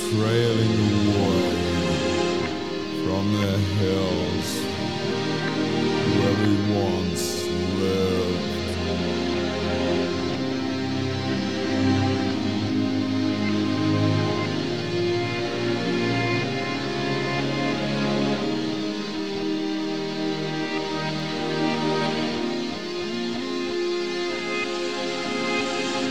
trailing away from the hills where we once